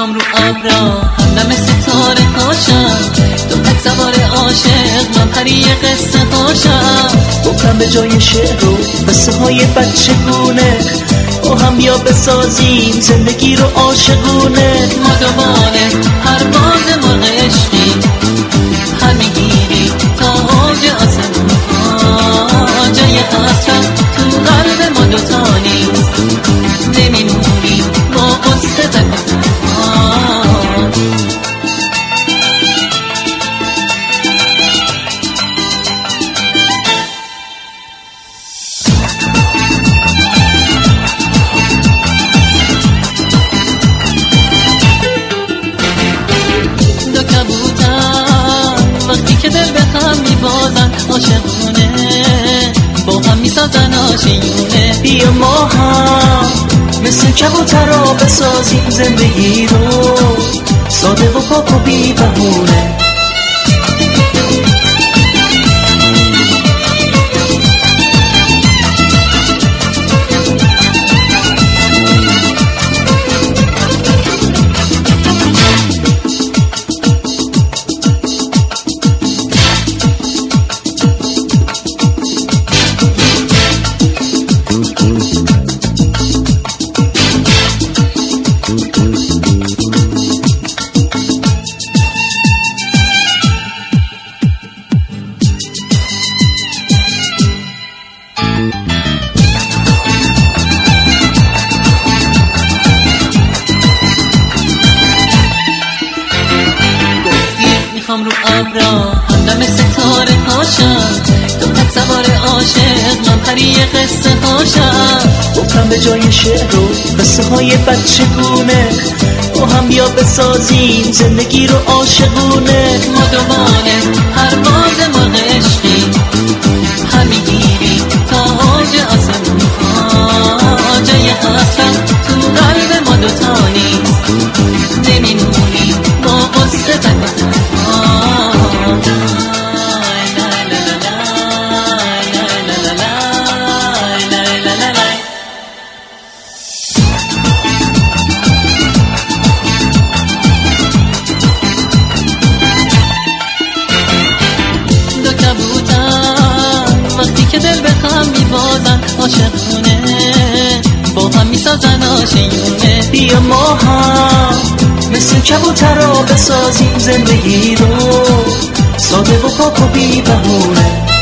میخوام رو ابرا همدم ستاره هاشم، تو تک سوار عاشق من پری قصه هاشم. گفتم به جای شعر و قصه های بچگونه با هم بیا بسازیم زندگی رو عاشقونه. ما دوباره پرواز مرغ عشقی پر میگیری تا اوج آسمون ها، جای حسرت تو قلب ما دوتا نیست، نمیمونی با قصه تک وقتی که دل به هم میبازن عاشقونه با هم میسازن آشیونه. بیا ما هم مثل کبوترا بسازیم زندگی رو ساده و پاک و بی بهونه. میخوام رو ابرا همدم ستاره هاشم، تو تک سوار عاشق من پری قصه هاشم. گفتم به جای شعر و قصه های بچگونه با هم بیا بسازیم زندگی رو عاشقونه. ما دوباره پرواز مرغ عشقی پر میگیری تا اوج آسمون ها، جای حسرت تو قلب ما دوتا نیست، نمیمونی با قصه تک وقتی که دل به هم میبازن عاشقونه با هم میسازن آشیونه. بیا ما هم مثل کبوترا بسازیم زندگی رو ساده و پاک و بی بهونه.